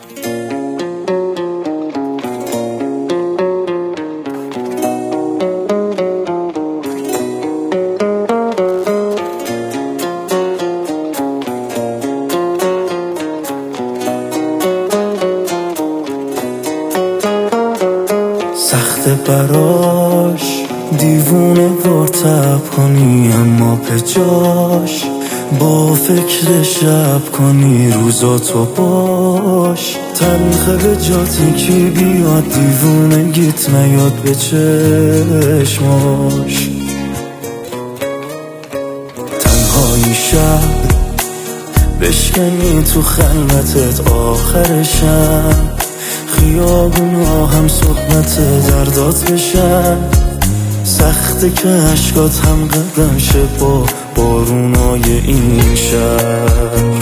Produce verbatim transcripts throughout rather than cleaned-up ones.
سخت براش دیوونه وار تب کنی، اما به جاش با فکر شب کنی روزاتو باش. تلخه به جاتی کی بیاد دیوونه گیت نیاد به چشماش. تنهایی شب بشکنی تو خلوتت آخرشم، خیابونا هم صحبت دردات بشن. سخته که عشقات هم قدم شه با بارونای این شهر.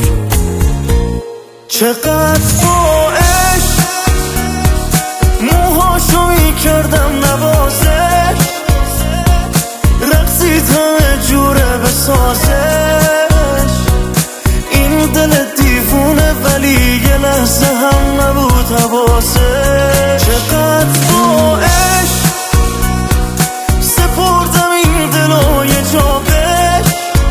چقدر با عشق موهاشو میکردم نوازش، رقصید همه جوره بسازش. این دل دیوونه ولی یه لحظه هم نبود حواسش. چقدر با عشق سپردم این دلو یه جا بهش،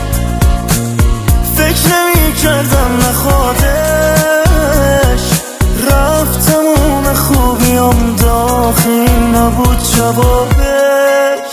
فکر نمی کردم نخوادش. رفت تموم خوبیام داخل نبود جوابش.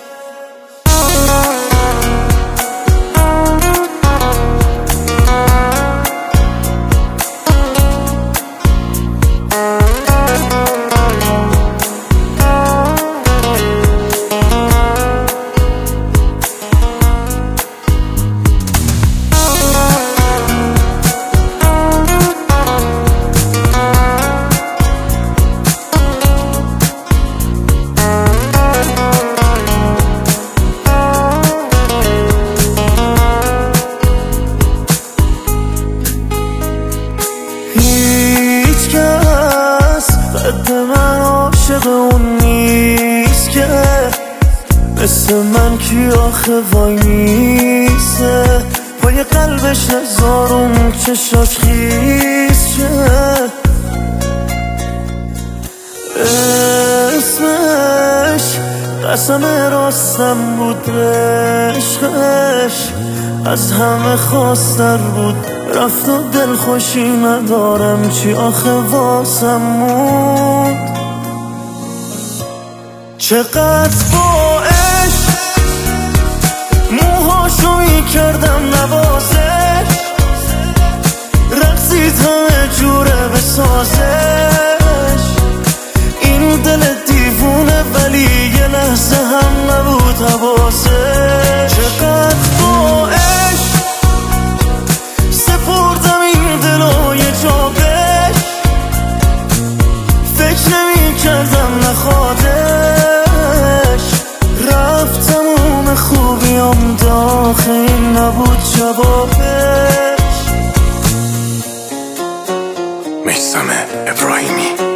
قد من عاشق اون نیست که مثل من کی آخه وای میسته. پای قلبش نزارم چشاش خیز شه. اسمش قسم راستم بود، عشقش از همه خواستر بود. رفت و دل خوشی ندارم چی آخه واسم موند. چقدر با عشق موهاشو میکردم نوازش، رقصید همه جوره بسازش. این دل دیوونه ولی یه لحظه هم نبود حواسش. چقدر با عشق سپردم این دلو یه جا بهش، فکر نمی کردم نخوادش. رفت تموم خوبیام داخل نبود جوابش. میثم ابراهیمی.